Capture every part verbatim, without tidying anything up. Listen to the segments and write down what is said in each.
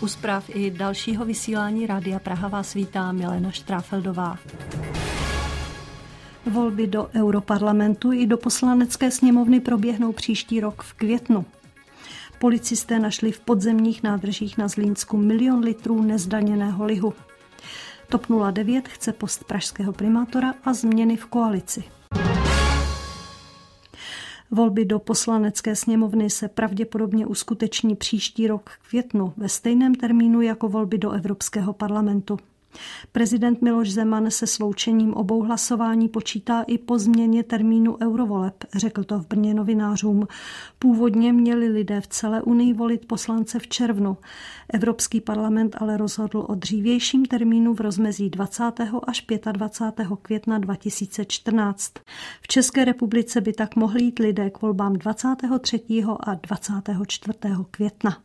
U zpráv i dalšího vysílání Rádia Praha vás vítá Milena Štráfeldová. Volby do Europarlamentu i do Poslanecké sněmovny proběhnou příští rok v květnu. Policisté našli v podzemních nádržích na Zlínsku milion litrů nezdaněného lihu. TOP nula devět chce post pražského primátora a změny v koalici. Volby do Poslanecké sněmovny se pravděpodobně uskuteční příští rok v květnu ve stejném termínu jako volby do Evropského parlamentu. Prezident Miloš Zeman se sloučením obou hlasování počítá i po změně termínu eurovoleb, řekl to v Brně novinářům. Původně měli lidé v celé Unii volit poslance v červnu. Evropský parlament ale rozhodl o dřívějším termínu v rozmezí dvacátého až dvacátého pátého května dva tisíce čtrnáct. V České republice by tak mohli jít lidé k volbám dvacátého třetího a dvacátého čtvrtého května.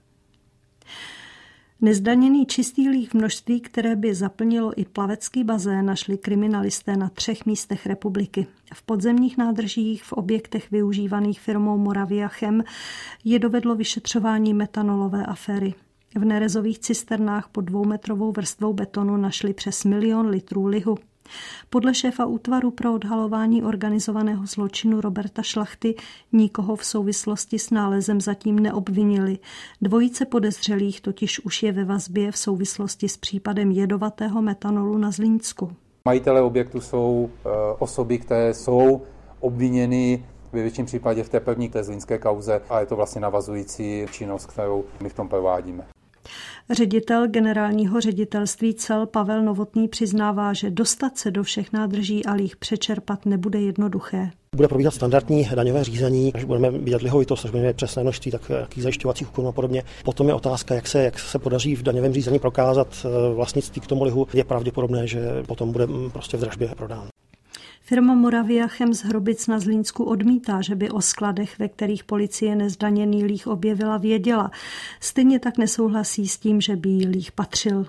Nezdaněný čistý líh v množství, které by zaplnilo i plavecký bazén, našli kriminalisté na třech místech republiky. V podzemních nádržích, v objektech využívaných firmou Moravia Chem je dovedlo vyšetřování metanolové aféry. V nerezových cisternách pod dvoumetrovou vrstvou betonu našli přes milion litrů lihu. Podle šéfa útvaru pro odhalování organizovaného zločinu Roberta Šlachty nikoho v souvislosti s nálezem zatím neobvinili. Dvojice podezřelých totiž už je ve vazbě v souvislosti s případem jedovatého metanolu na Zlínsku. Majitelé objektu jsou e, osoby, které jsou obviněny ve větším případě v té první té zlínské kauze a je to vlastně navazující činnost, kterou my v tom provádíme. Ředitel generálního ředitelství cel Pavel Novotný přiznává, že dostat se do všech nádrží a líh přečerpat nebude jednoduché. Bude probíhat standardní daňové řízení, až budeme vidět lihovitost, až budeme mít přesné množství, tak jakých zajišťovacích úkonů a podobně. Potom je otázka, jak se, jak se podaří v daňovém řízení prokázat vlastnictví k tomu lihu. Je pravděpodobné, že potom bude prostě v dražbě prodán. Firma Moravia Chem z Hrobic na Zlínsku odmítá, že by o skladech, ve kterých policie nezdaněný líh objevila, věděla. Stejně tak nesouhlasí s tím, že by jí líh patřil.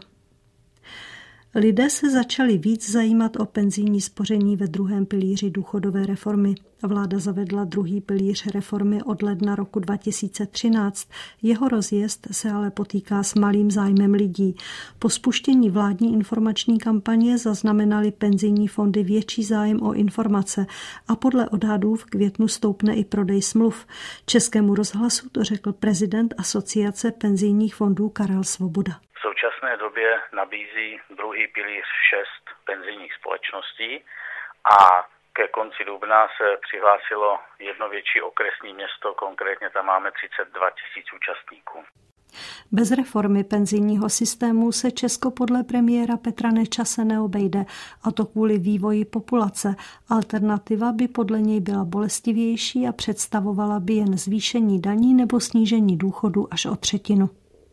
Lidé se začali víc zajímat o penzijní spoření ve druhém pilíři důchodové reformy. Vláda zavedla druhý pilíř reformy od ledna roku dva tisíce třináct. Jeho rozjezd se ale potýká s malým zájmem lidí. Po spuštění vládní informační kampaně zaznamenaly penzijní fondy větší zájem o informace a podle odhadů v květnu stoupne i prodej smluv. Českému rozhlasu to řekl prezident Asociace penzijních fondů Karel Svoboda. V současné době nabízí druhý pilíř šest penzijních společností a ke konci dubna se přihlásilo jedno větší okresní město, konkrétně tam máme třicet dva tisíc účastníků. Bez reformy penzijního systému se Česko podle premiéra Petra Nečase neobejde, a to kvůli vývoji populace. Alternativa by podle něj byla bolestivější a představovala by jen zvýšení daní nebo snížení důchodu až o třetinu.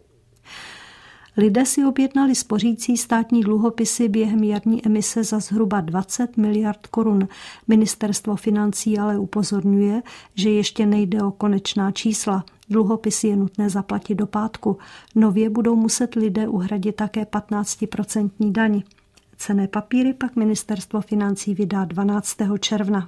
Lidé si objednali spořící státní dluhopisy během jarní emise za zhruba dvacet miliard korun. Ministerstvo financí ale upozorňuje, že ještě nejde o konečná čísla. Dluhopisy je nutné zaplatit do pátku. Nově budou muset lidé uhradit také patnáctiprocentní daň. Cenné papíry pak ministerstvo financí vydá dvanáctého června.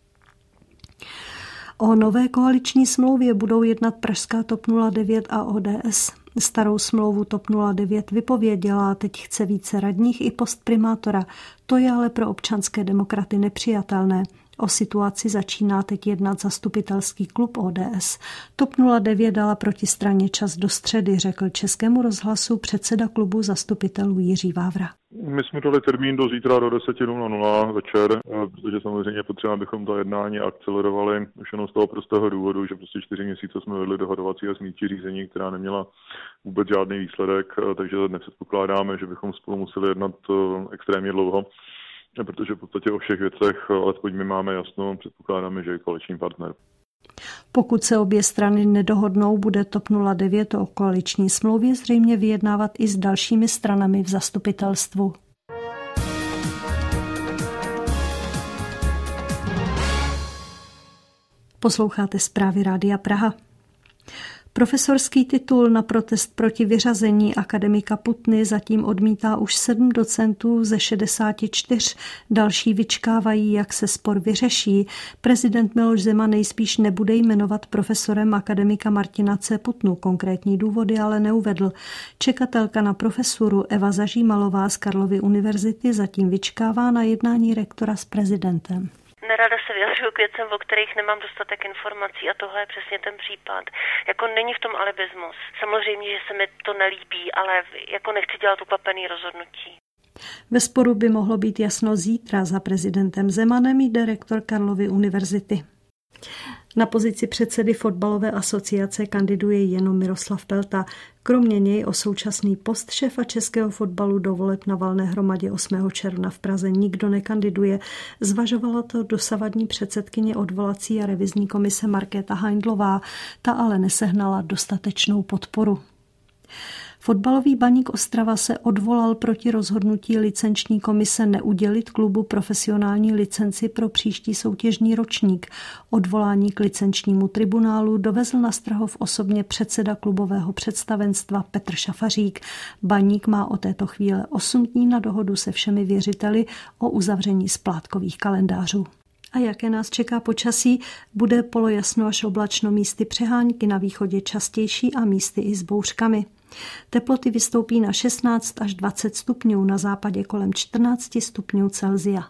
O nové koaliční smlouvě budou jednat pražská TOP nula devět a O D S. Starou smlouvu TOP nula devět vypověděla a teď chce více radních i post primátora. To je ale pro občanské demokraty nepřijatelné. O situaci začíná teď jednat zastupitelský klub O D S. TOP nula devět dala proti straně čas do středy, řekl Českému rozhlasu předseda klubu zastupitelů Jiří Vávra. My jsme dali termín do zítra do deset nula nula večer, protože samozřejmě potřeba, abychom to jednání akcelerovali už jenom z toho prostého důvodu, že prostě čtyři měsíce jsme vedli dohadovací a smírčí řízení, která neměla vůbec žádný výsledek, takže nepředpokládáme, že bychom spolu museli jednat extrémně dlouho. Protože v podstatě o všech věcech, alespoň my máme jasno, předpokládáme, že je koaliční partner. Pokud se obě strany nedohodnou, bude TOP nula devět o koaliční smlouvě zřejmě vyjednávat i s dalšími stranami v zastupitelstvu. Posloucháte zprávy Rádia Praha. Profesorský titul na protest proti vyřazení akademika Putny zatím odmítá už sedm docentů ze šedesáti čtyř. Další vyčkávají, jak se spor vyřeší. Prezident Miloš Zeman nejspíš nebude jmenovat profesorem akademika Martina C. Putnu. Konkrétní důvody ale neuvedl. Čekatelka na profesuru Eva Zažímalová z Karlovy univerzity zatím vyčkává na jednání rektora s prezidentem. Nerada se vyjadřuju k věcem, o kterých nemám dostatek informací a tohle je přesně ten případ. Jako není v tom alibismus. Samozřejmě, že se mi to nelíbí, ale jako nechci dělat ukvapený rozhodnutí. Ve sporu by mohlo být jasno zítra. Za prezidentem Zemanem jde rektor Karlovy univerzity. Na pozici předsedy fotbalové asociace kandiduje jenom Miroslav Pelta. Kromě něj o současný post šéfa českého fotbalu do voleb na valné hromadě osmého června v Praze nikdo nekandiduje. Zvažovala to dosavadní předsedkyně odvolací a revizní komise Markéta Haindlová. Ta ale nesehnala dostatečnou podporu. Fotbalový Baník Ostrava se odvolal proti rozhodnutí licenční komise neudělit klubu profesionální licenci pro příští soutěžní ročník. Odvolání k licenčnímu tribunálu dovezl na Strahov osobně předseda klubového představenstva Petr Šafařík. Baník má od této chvíle osm dní na dohodu se všemi věřiteli o uzavření splátkových kalendářů. A jaké nás čeká počasí? Bude polojasno až oblačno, místy přehánky, na východě častější a místy i s bouřkami. Teploty vystoupí na šestnáct až dvacet stupňů, na západě kolem čtrnáct stupňů Celsia.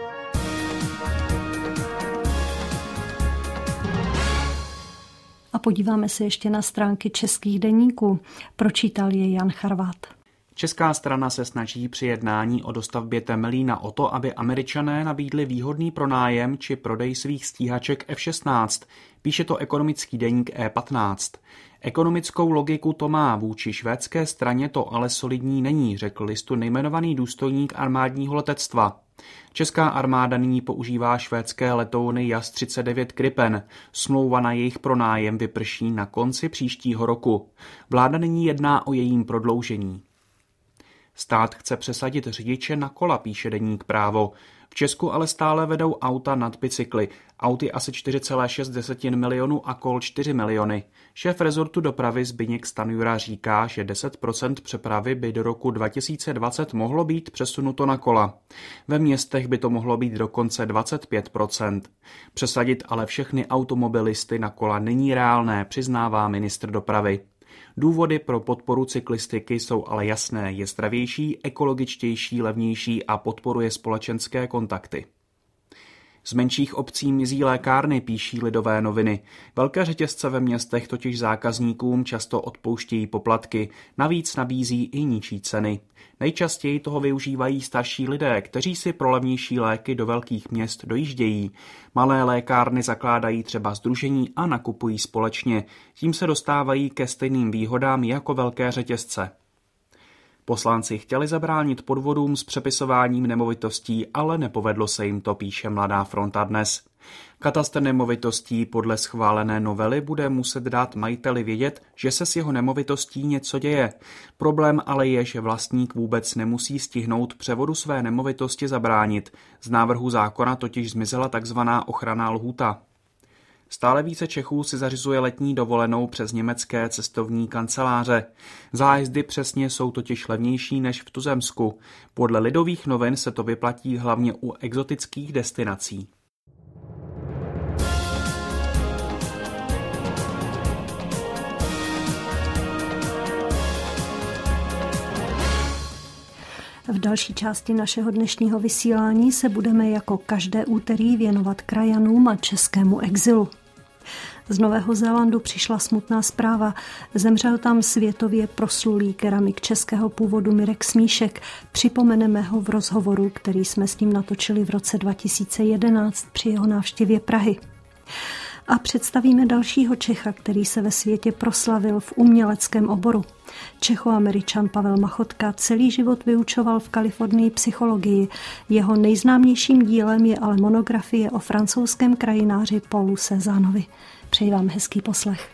A podíváme se ještě na stránky českých deníků. Pročítal je Jan Charvát. Česká strana se snaží při jednání o dostavbě Temelína o to, aby Američané nabídli výhodný pronájem či prodej svých stíhaček F šestnáct. Píše to ekonomický deník E patnáct. Ekonomickou logiku to má, vůči švédské straně to ale solidní není, řekl listu nejmenovaný důstojník armádního letectva. Česká armáda nyní používá švédské letouny Jas třicet devět Gripen. Smlouva na jejich pronájem vyprší na konci příštího roku. Vláda nyní jedná o jejím prodloužení. Stát chce přesadit řidiče na kola, píše deník Právo. V Česku ale stále vedou auta nad bicykly. Aut je asi čtyři celé šest milionu a kol čtyři miliony. Šéf rezortu dopravy Zbyněk Stanjura říká, že deset procent přepravy by do roku dva tisíce dvacet mohlo být přesunuto na kola. Ve městech by to mohlo být dokonce dvacet pět procent. Přesadit ale všechny automobilisty na kola není reálné, přiznává ministr dopravy. Důvody pro podporu cyklistiky jsou ale jasné, je zdravější, ekologičtější, levnější a podporuje společenské kontakty. Z menších obcí mizí lékárny, píší Lidové noviny. Velké řetězce ve městech totiž zákazníkům často odpouštějí poplatky, navíc nabízí i nižší ceny. Nejčastěji toho využívají starší lidé, kteří si pro levnější léky do velkých měst dojíždějí. Malé lékárny zakládají třeba sdružení a nakupují společně. Tím se dostávají ke stejným výhodám jako velké řetězce. Poslanci chtěli zabránit podvodům s přepisováním nemovitostí, ale nepovedlo se jim to, píše Mladá fronta dnes. Katastr nemovitostí podle schválené novely bude muset dát majiteli vědět, že se s jeho nemovitostí něco děje. Problém ale je, že vlastník vůbec nemusí stihnout převodu své nemovitosti zabránit. Z návrhu zákona totiž zmizela takzvaná ochranná lhůta. Stále více Čechů si zařizuje letní dovolenou přes německé cestovní kanceláře. Zájezdy přesně jsou totiž levnější než v tuzemsku. Podle Lidových novin se to vyplatí hlavně u exotických destinací. V další části našeho dnešního vysílání se budeme jako každé úterý věnovat krajanům a českému exilu. Z Nového Zélandu přišla smutná zpráva. Zemřel tam světově proslulý keramik českého původu Mirek Smíšek. Připomeneme ho v rozhovoru, který jsme s ním natočili v roce dva tisíce jedenáct při jeho návštěvě Prahy. A představíme dalšího Čecha, který se ve světě proslavil v uměleckém oboru. Čechoameričan Pavel Machotka celý život vyučoval v Kalifornii psychologii. Jeho nejznámějším dílem je ale monografie o francouzském krajináři Paulu Cézannovi. Přeji vám hezký poslech.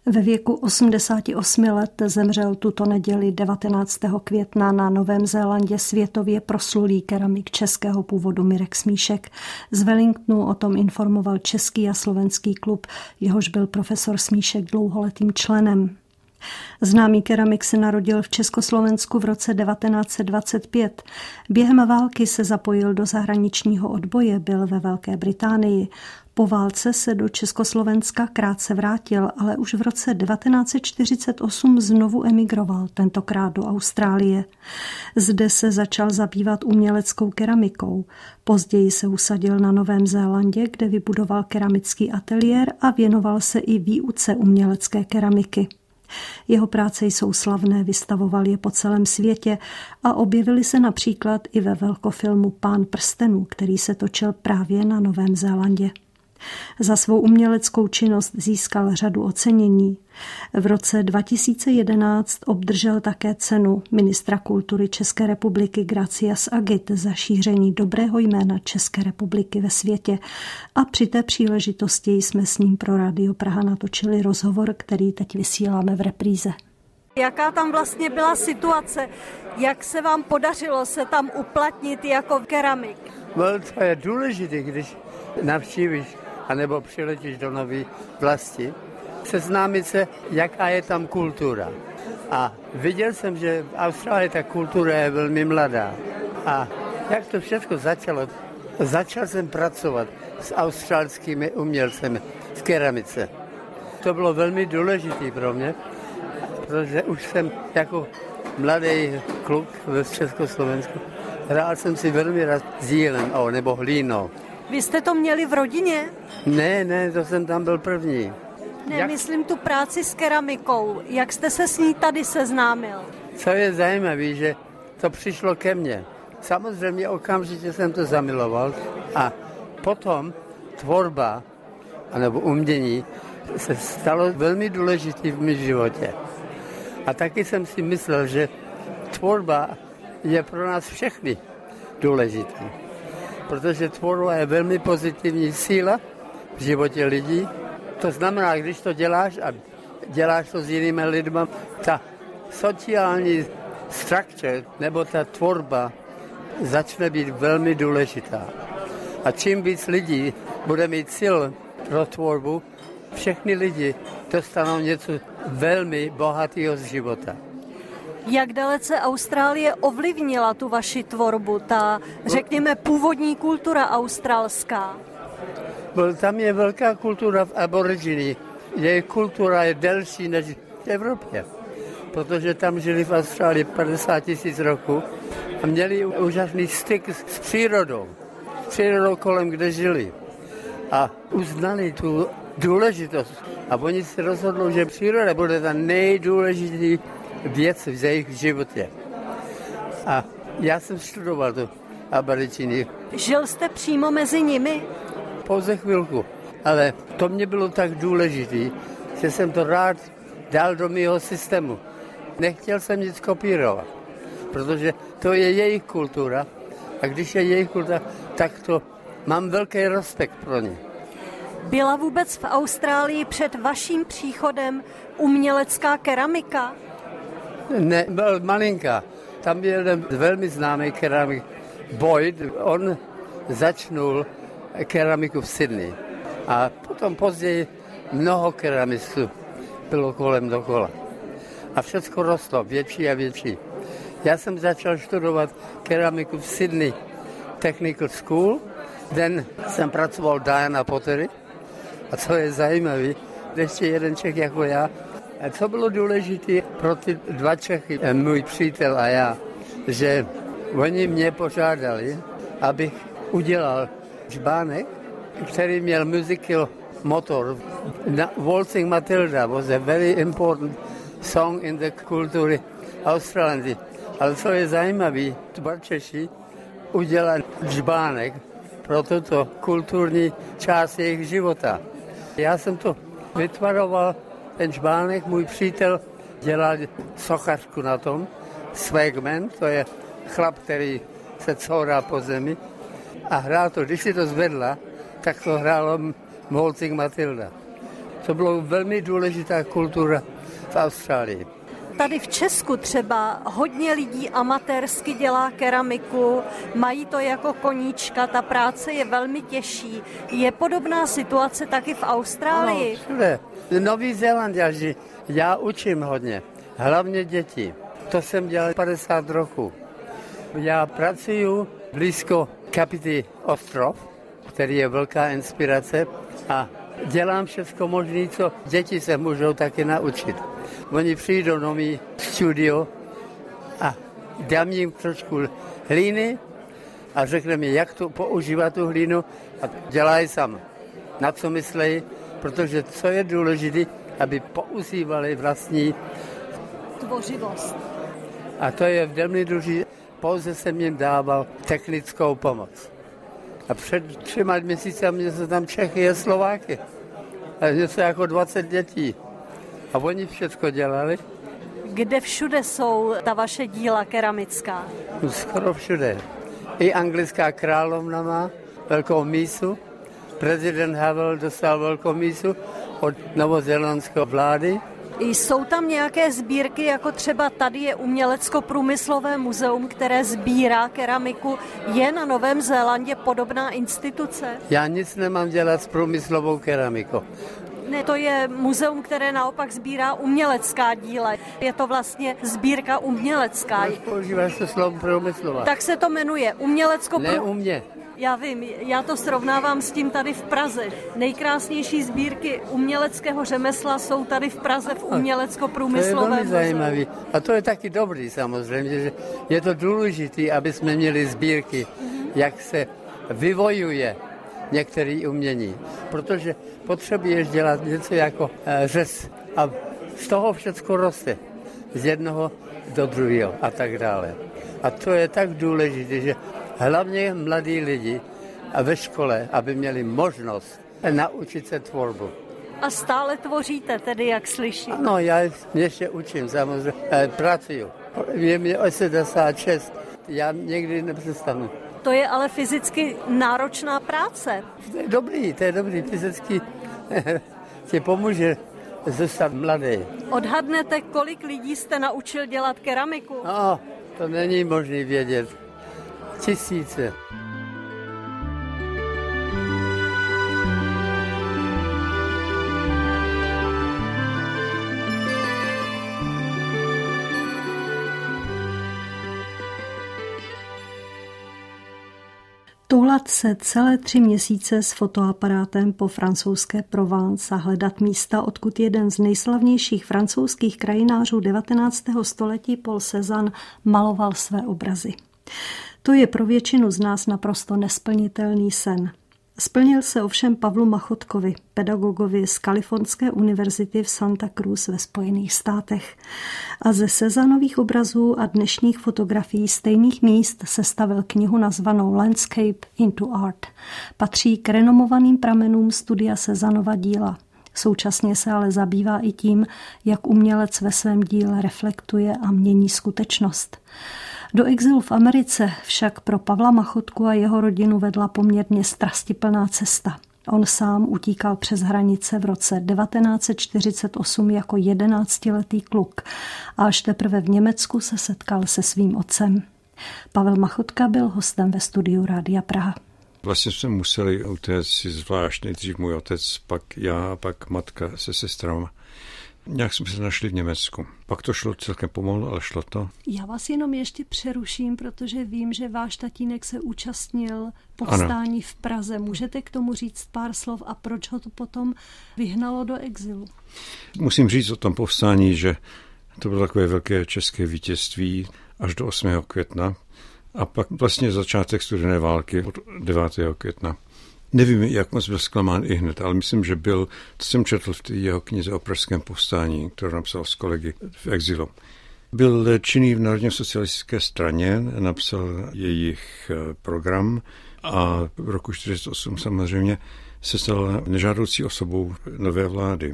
Ve věku osmdesáti osmi let zemřel tuto neděli devatenáctého května na Novém Zélandě světově proslulý keramik českého původu Mirek Smíšek. Z Wellingtonu o tom informoval český a slovenský klub, jehož byl profesor Smíšek dlouholetým členem. Známý keramik se narodil v Československu v roce devatenáct set dvacet pět. Během války se zapojil do zahraničního odboje, byl ve Velké Británii. Po válce se do Československa krátce vrátil, ale už v roce devatenáct set čtyřicet osm znovu emigroval, tentokrát do Austrálie. Zde se začal zabývat uměleckou keramikou. Později se usadil na Novém Zélandě, kde vybudoval keramický ateliér a věnoval se i výuce umělecké keramiky. Jeho práce jsou slavné, vystavoval je po celém světě a objevili se například i ve velkofilmu Pán prstenů, který se točil právě na Novém Zélandě. Za svou uměleckou činnost získal řadu ocenění. V roce dva tisíce jedenáct obdržel také cenu ministra kultury České republiky Gracias Agit za šíření dobrého jména České republiky ve světě a při té příležitosti jsme s ním pro Rádio Praha natočili rozhovor, který teď vysíláme v repríze. Jaká tam vlastně byla situace? Jak se vám podařilo se tam uplatnit jako keramik? No, to je důležité, když navštívíš anebo přiletíš do nové vlasti, seznámit se, jaká je tam kultura. A viděl jsem, že v Austrálii ta kultura je velmi mladá. A jak to všechno začalo? Začal jsem pracovat s australskými umělcemi v keramice. To bylo velmi důležité pro mě, protože už jsem jako mladý kluk v Československu hrál jsem si velmi rád s jílem nebo hlínou. Vy jste to měli v rodině? Ne, ne, to jsem tam byl první. Ne, Jak? myslím tu práci s keramikou. Jak jste se s ní tady seznámil? Co je zajímavé, že to přišlo ke mně. Samozřejmě okamžitě jsem to zamiloval a potom tvorba anebo umění se stalo velmi důležitý v mém životě. A taky jsem si myslel, že tvorba je pro nás všechny důležitý. Protože tvorba je velmi pozitivní síla v životě lidí. To znamená, když to děláš a děláš to s jinými lidmi, ta sociální struktura nebo ta tvorba začne být velmi důležitá. A čím víc lidí bude mít sil pro tvorbu, všechny lidi dostanou něco velmi bohatého z života. Jak dalece Austrálie ovlivnila tu vaši tvorbu, ta, řekněme, původní kultura australská? Tam je velká kultura v aboriginy. Její kultura je delší než v Evropě, protože tam žili v Austrálii padesát tisíc roků a měli úžasný styk s přírodou, s přírodou kolem, kde žili. A uznali tu důležitost. A oni se rozhodli, že příroda bude ta nejdůležitější věc v jejich životě. A já jsem studoval tu aboriginy. Žil jste přímo mezi nimi? Pouze chvilku. Ale to mě bylo tak důležité, že jsem to rád dal do mého systému. Nechtěl jsem nic kopírovat, protože to je jejich kultura. A když je jejich kultura, tak to mám velký respekt pro ně. Byla vůbec v Austrálii před vaším příchodem umělecká keramika? Ne, byl malinká. Tam byl jeden velmi známý keramik, Boyd. On začnul keramiku v Sydney. A potom později mnoho keramistů bylo kolem dokola. A všechno rostlo, větší a větší. Já jsem začal studovat keramiku v Sydney Technical School. Den jsem pracoval Diana Pottery. A co je zajímavé, ještě jeden Čech jako já. A co bylo důležité pro ty dva Čechy, můj přítel a já, že oni mě požádali, abych udělal žbánek, který měl musical motor. Waltzing Matilda was a very important song in the kultury Australie. Ale co je zajímavé, dva Češi udělali žbánek pro tuto kulturní část jejich života. Já jsem to vytvaroval, ten žbánek, můj přítel dělal sochařku na tom, Swagman, to je chlap, který se courá po zemi a hrál to, když si to zvedla, tak to hrálo Waltzing Matilda. To bylo velmi důležitá kultura v Austrálii. Tady v Česku třeba hodně lidí amatérsky dělá keramiku, mají to jako koníčka, ta práce je velmi těžší. Je podobná situace taky v Austrálii? Ano, všude. Nový Zéland, já, já učím hodně, hlavně děti. To jsem dělal padesát roků. Já pracuji blízko Kapity ostrov, který je velká inspirace a dělám všechno možné, co děti se můžou taky naučit. Oni přijdou do mý studio a dám jim trošku hlíny a řekne mi, jak to používat tu hlínu a dělají sám. Na co myslejí, protože co je důležité, aby používali vlastní tvořivost. A to je velmi důležité. Pouze jsem jim dával technickou pomoc. A před třema měsíci se tam Čechy a Slováky. A něco jako dvacet dětí. A oni všechno dělali. Kde všude jsou ta vaše díla keramická? Skoro všude. I anglická královna má velkou mísu. Prezident Havel dostal velkou mísu od novozélandské vlády. Jsou tam nějaké sbírky, jako třeba tady je Umělecko-průmyslové muzeum, které sbírá keramiku. Je na Novém Zélandě podobná instituce? Já nic nemám dělat s průmyslovou keramikou. Ne, to je muzeum, které naopak sbírá umělecká díla. Je to vlastně sbírka umělecká. Používáš to slovo průmyslová. Tak se to jmenuje Umělecko... Ne u mě. Já vím, já to srovnávám s tím tady v Praze. Nejkrásnější sbírky uměleckého řemesla jsou tady v Praze v Umělecko-průmyslovém muzeu. To je velmi zajímavý. A to je taky dobrý samozřejmě, že je to důležité, aby jsme měli sbírky, mm-hmm. jak se vyvojuje některé umění. Protože potřebuješ dělat něco jako řez a z toho všechno roste. Z jednoho do druhého a tak dále. A to je tak důležité, že hlavně mladí lidi a ve škole, aby měli možnost naučit se tvorbu. A stále tvoříte, tedy jak slyším? Ano, já ještě učím, samozřejmě, pracuju. Je mi osmdesát šest, já někdy nepřestanu. To je ale fyzicky náročná práce. To je dobrý, to je dobrý, fyzicky ti pomůže zůstat mladý. Odhadnete, kolik lidí jste naučil dělat keramiku? No, to není možné vědět. Tisíce. Toulat se celé tři měsíce s fotoaparátem po francouzské Provence a hledat místa, odkud jeden z nejslavnějších francouzských krajinářů devatenáctého století Paul Cézanne maloval své obrazy. To je pro většinu z nás naprosto nesplnitelný sen. Splnil se ovšem Pavlu Machotkovi, pedagogovi z Kalifornské univerzity v Santa Cruz ve Spojených státech. A ze Cézannových obrazů a dnešních fotografií stejných míst sestavil knihu nazvanou Landscape into Art. Patří k renomovaným pramenům studia Cézannova díla. Současně se ale zabývá i tím, jak umělec ve svém díle reflektuje a mění skutečnost. Do exilu v Americe však pro Pavla Machotku a jeho rodinu vedla poměrně strastiplná cesta. On sám utíkal přes hranice v roce devatenáct set čtyřicet osm jako jedenáctiletý kluk a až teprve v Německu se setkal se svým otcem. Pavel Machotka byl hostem ve studiu Rádia Praha. Vlastně jsme museli utéct si zvlášť, nejdřív můj otec, pak já, pak matka se sestrama. Nějak jsme se našli v Německu. Pak to šlo celkem pomalu, ale šlo to. Já vás jenom ještě přeruším, protože vím, že váš tatínek se účastnil povstání ano. v Praze. Můžete k tomu říct pár slov a proč ho to potom vyhnalo do exilu? Musím říct o tom povstání, že to bylo takové velké české vítězství až do osmého května a pak vlastně začátek studené války od devátého května. Nevím, jak moc byl zklamán i hned, ale myslím, že byl, to jsem četl v té jeho knize o pražském povstání, kterou napsal s kolegy v exilu. Byl činný v Národně socialistické straně, napsal jejich program a v roku čtyřicet osm samozřejmě se stal nežádoucí osobou nové vlády.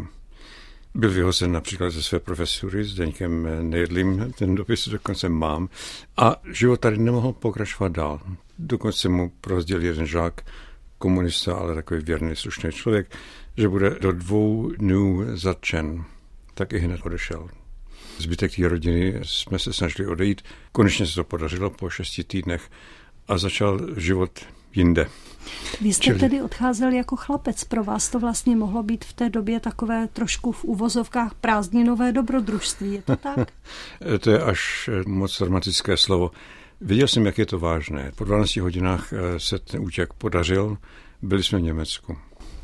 Byl vyhozen například ze své profesury s Deňkem Nejedlým, ten dopis dokonce mám, a život tady nemohl pokračovat dál. Dokonce mu prozděl jeden žák, komunista, ale takový věrný, slušný člověk, že bude do dvou dnů zatčen. Tak i hned odešel. Zbytek té rodiny jsme se snažili odejít. Konečně se to podařilo po šesti týdnech a začal život jinde. Vy jste Čili... tedy odcházel jako chlapec. Pro vás to vlastně mohlo být v té době takové trošku v uvozovkách prázdninové dobrodružství. Je to tak? To je až moc dramatické slovo. Viděl jsem, jak je to vážné. Po dvanácti hodinách se ten útěk podařil. Byli jsme v Německu.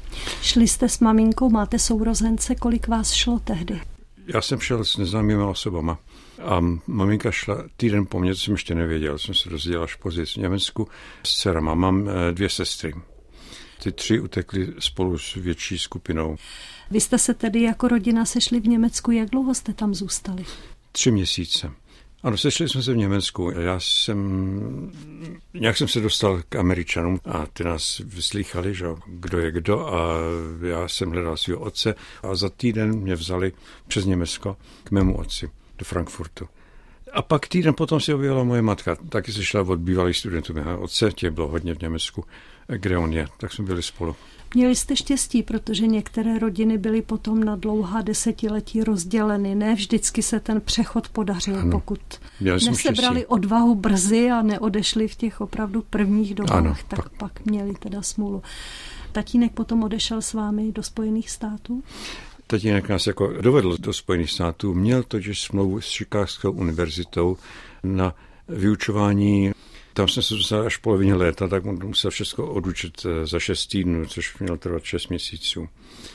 Šli jste s maminkou, máte sourozence, kolik vás šlo tehdy? Já jsem šel s neznámými osobama a maminka šla týden po mně, co jsem ještě nevěděl, jsem se dozvěděl až později v Německu s dcerama. Mám dvě sestry. Ty tři utekly spolu s větší skupinou. Vy jste se tedy jako rodina sešli v Německu, jak dlouho jste tam zůstali? Tři měsíce. Ano, sešli jsme se v Německu. Já jsem, nějak jsem se dostal k Američanům a ty nás vyslýchali, že kdo je kdo a já jsem hledal svého otce a za týden mě vzali přes Německo k mému otci do Frankfurtu. A pak týden potom si objevila moje matka, taky se šla od bývalých studentů mého otce, těch bylo hodně v Německu, kde on je, tak jsme byli spolu. Měli jste štěstí, protože některé rodiny byly potom na dlouhá desetiletí rozděleny. Ne vždycky se ten přechod podařil, ano, pokud nesebrali odvahu brzy a neodešli v těch opravdu prvních dobách, ano, tak pak. pak měli teda smůlu. Tatínek potom odešel s vámi do Spojených států? Tatínek nás jako dovedl do Spojených států, měl totiž smlouvu s Chicagskou univerzitou na vyučování. Tam jsme se dostali až v polovině léta, tak on musel všechno odučit za šest týdnů, což mělo trvat šest měsíců.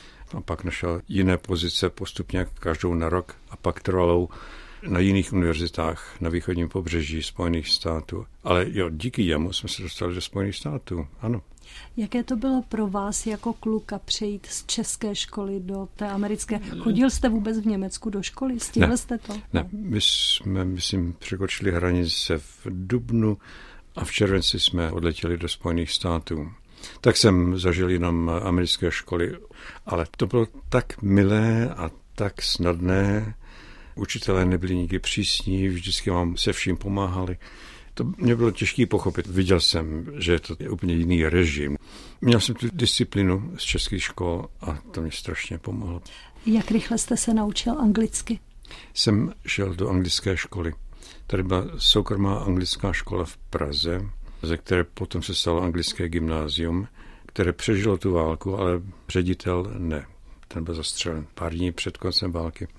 A pak našel jiné pozice postupně každou na rok a pak trvalou na jiných univerzitách na východním pobřeží Spojených států. Ale jo, díky jemu jsme se dostali do Spojených států, ano. Jaké to bylo pro vás jako kluka přejít z české školy do té americké? Chodil jste vůbec v Německu do školy? Stihl ne, jste to? Ne, my jsme, myslím, překročili hranice v dubnu a v červenci jsme odletěli do Spojených států. Tak jsem zažil jenom americké školy, ale to bylo tak milé a tak snadné. Učitelé nebyli nikdy přísní, vždycky vám se vším pomáhali. To mě bylo těžké pochopit. Viděl jsem, že je to úplně jiný režim. Měl jsem tu disciplínu z českých škol a to mě strašně pomohlo. Jak rychle jste se naučil anglicky? Jsem šel do anglické školy. Tady byla soukromá anglická škola v Praze, ze které potom se stalo anglické gymnázium, které přežilo tu válku, ale ředitel ne. Ten byl zastřelen pár dní před koncem války.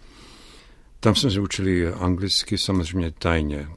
Tam jsme se učili anglicky, samozřejmě tajně.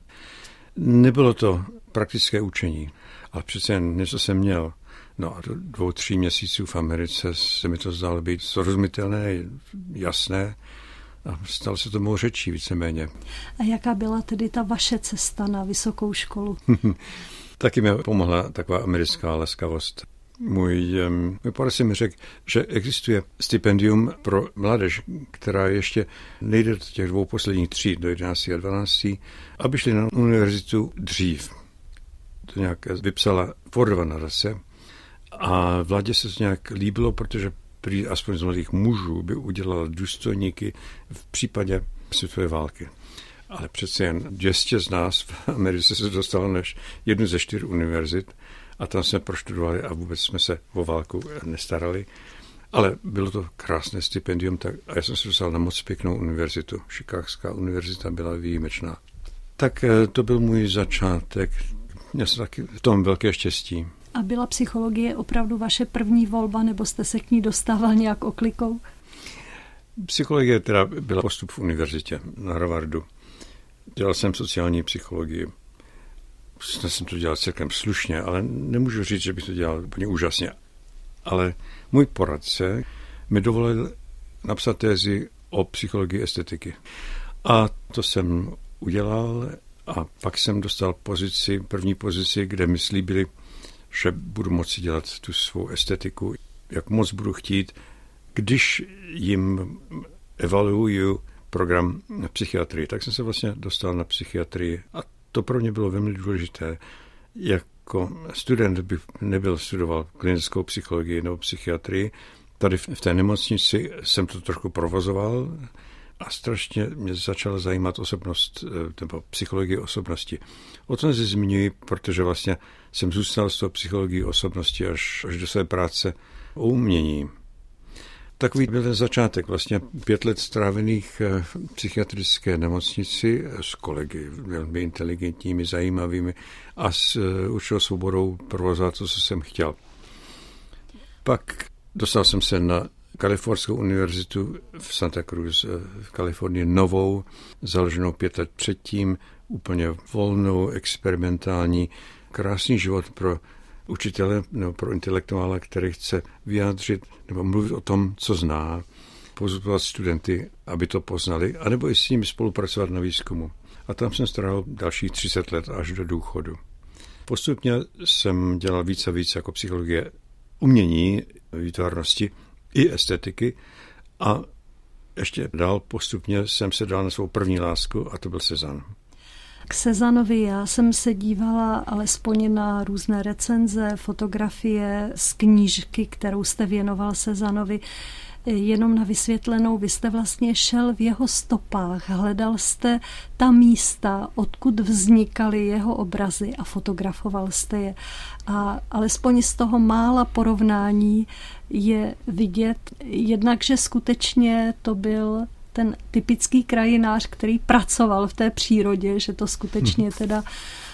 Nebylo to praktické učení, ale přece jen něco jsem měl. No a do dvou, tří měsíců v Americe se mi to zdálo být srozumitelné, jasné a stalo se to mou řečí víceméně. A jaká byla tedy ta vaše cesta na vysokou školu? Taky mi pomohla taková americká laskavost. Můj, můj poradce mi řekl, že existuje stipendium pro mládež, která ještě nejde do těch dvou posledních tří, do jedenácti a dvanácti, aby šli na univerzitu dřív. To nějak vypsala Fordova nadace a vládě se to nějak líbilo, protože prý aspoň z mladých mužů by udělala důstojníky v případě světové války. Ale přece jen dvě stě z nás v Americe se dostalo než jednu ze čtyř univerzit a tam jsme proštudovali a vůbec jsme se o válku nestarali. Ale bylo to krásné stipendium tak, a já jsem se dostal na moc pěknou univerzitu. Chicagská univerzita byla výjimečná. Tak to byl můj začátek. Měl jsem taky v tom velké štěstí. A byla psychologie opravdu vaše první volba, nebo jste se k ní dostával nějak oklikou? Psychologie teda byla postup v univerzitě na Harvardu. Dělal jsem sociální psychologii. Snad jsem to dělal celkem slušně, ale nemůžu říct, že bych to dělal úplně úžasně. Ale můj poradce mi dovolil napsat tézi o psychologii estetiky. A to jsem udělal a pak jsem dostal pozici, první pozici, kde mi slíbili, že budu moci dělat tu svou estetiku, jak moc budu chtít, když jim evaluuju program na psychiatrii. Tak jsem se vlastně dostal na psychiatrii a to pro mě bylo velmi důležité. Jako student bych nebyl studoval klinickou psychologii nebo psychiatrii. Tady v té nemocnici jsem to trochu provozoval a strašně mě začala zajímat osobnost, nebo psychologie osobnosti. O tom se zmiňuji, protože vlastně jsem zůstal s tou psychologií osobnosti až, až do své práce o umění. Takový byl ten začátek, vlastně pět let strávených v psychiatrické nemocnici s kolegy velmi inteligentními, zajímavými a s určitou svobodou provozovat to, co jsem chtěl. Pak dostal jsem se na Kalifornskou univerzitu v Santa Cruz v Kalifornii, novou, založenou pět let předtím, úplně volnou, experimentální, krásný život pro učitele nebo pro intelektuála, který chce vyjádřit nebo mluvit o tom, co zná, pozbudovat studenty, aby to poznali, anebo i s nimi spolupracovat na výzkumu. A tam jsem strávil dalších třicet let až do důchodu. Postupně jsem dělal víc a víc jako psychologie umění, výtvarnosti i estetiky a ještě dál postupně jsem se dal na svou první lásku a to byl Cézanne. K Cézannovi já jsem se dívala alespoň na různé recenze, fotografie z knížky, kterou jste věnoval Cézannovi. Jenom na vysvětlenou, vy jste vlastně šel v jeho stopách, hledal jste ta místa, odkud vznikaly jeho obrazy a fotografoval jste je. A alespoň z toho mála porovnání je vidět jednak, že skutečně to byl ten typický krajinář, který pracoval v té přírodě, že to skutečně teda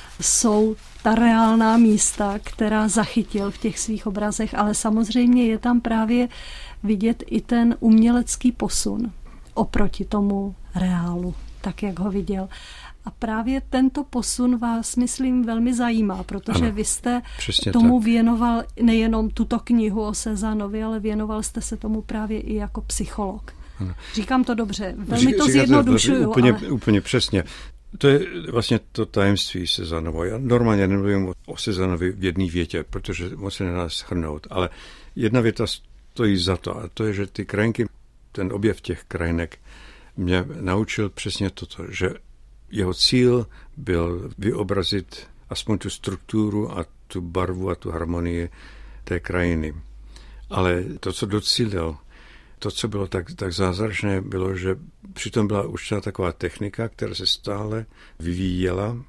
jsou ta reálná místa, která zachytil v těch svých obrazech, ale samozřejmě je tam právě vidět i ten umělecký posun oproti tomu reálu, tak jak ho viděl. A právě tento posun vás, myslím, velmi zajímá, protože ano, vy jste tomu tak věnoval nejenom tuto knihu o Cézannovi, ale věnoval jste se tomu právě i jako psycholog. Ano. Říkám to dobře, velmi to zjednodušuju. Úplně, ale... úplně přesně. To je vlastně to tajemství Cézannova. Já normálně nemluvím o Cézannovi v jedné větě, protože moc se nedá shrnout, ale jedna věta stojí za to a to je, že ty krajinky, ten objev těch krajinek mě naučil přesně toto, že jeho cíl byl vyobrazit aspoň tu strukturu a tu barvu a tu harmonii té krajiny. Ale to, co docílil, to, co bylo tak, tak zázračné, bylo, že přitom byla určitá taková technika, která se stále vyvíjela,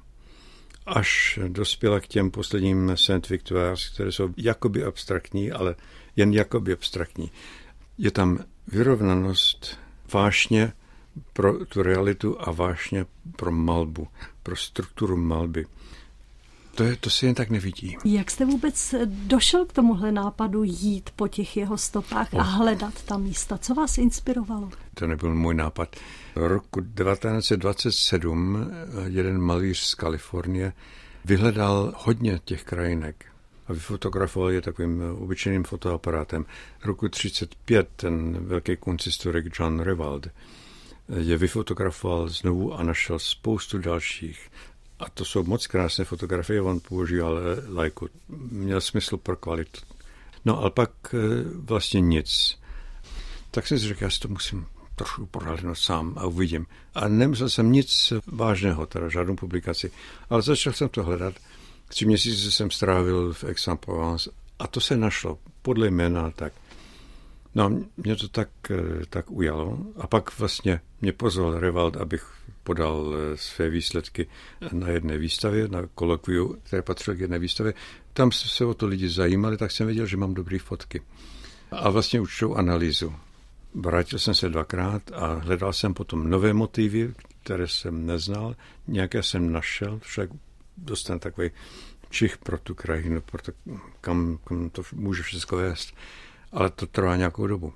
až dospěla k těm posledním Saint-Victoires, které jsou jakoby abstraktní, ale jen jakoby abstraktní. Je tam vyrovnanost vášně pro tu realitu a vášně pro malbu, pro strukturu malby. To, je, to se jen tak nevidí. Jak jste vůbec došel k tomuhle nápadu jít po těch jeho stopách oh. a hledat ta místa? Co vás inspirovalo? To nebyl můj nápad. V roku devatenáct set dvacet sedm jeden malíř z Kalifornie vyhledal hodně těch krajinek a vyfotografoval je takovým obyčejným fotoaparátem. Roku třicet pět ten velký kunsthistorik John Revald je vyfotografoval znovu a našel spoustu dalších. A to jsou moc krásné fotografie, on používal lajku. Měl smysl pro kvalitu. No ale pak vlastně nic. Tak jsem si řekl, já si to musím trošku prohlédnout sám a uvidím. A nemusel jsem nic vážného, teda žádnou publikaci. Ale začal jsem to hledat. Tři měsíce jsem strávil v Aix-en-Provence a to se našlo podle jména tak. No mě to tak, tak ujalo a pak vlastně mě pozval Revald, abych podal své výsledky na jedné výstavě, na kolokviu, které patřilo k jedné výstavě. Tam se o to lidi zajímali, tak jsem věděl, že mám dobré fotky. A vlastně určitou analýzu. Vrátil jsem se dvakrát a hledal jsem potom nové motivy, které jsem neznal. Nějaké jsem našel, však dostane takový čich pro tu krajinu, pro to, kam, kam to může všechno vést. Ale to trvá nějakou dobu.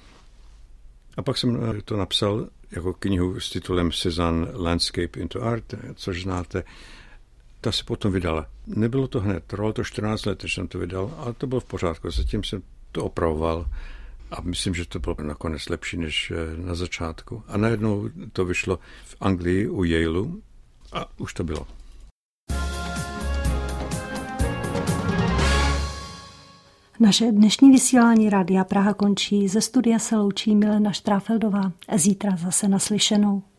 A pak jsem to napsal jako knihu s titulem Cézanne Landscape into Art, což znáte. Ta se potom vydala. Nebylo to hned, trvalo to čtrnáct let, než jsem to vydal, ale to bylo v pořádku. Zatím jsem to opravoval a myslím, že to bylo nakonec lepší než na začátku. A najednou to vyšlo v Anglii u Yaleu a už to bylo. Naše dnešní vysílání Rádia Praha končí. Ze studia se loučí Milena Štráfeldová. Zítra zase naslyšenou.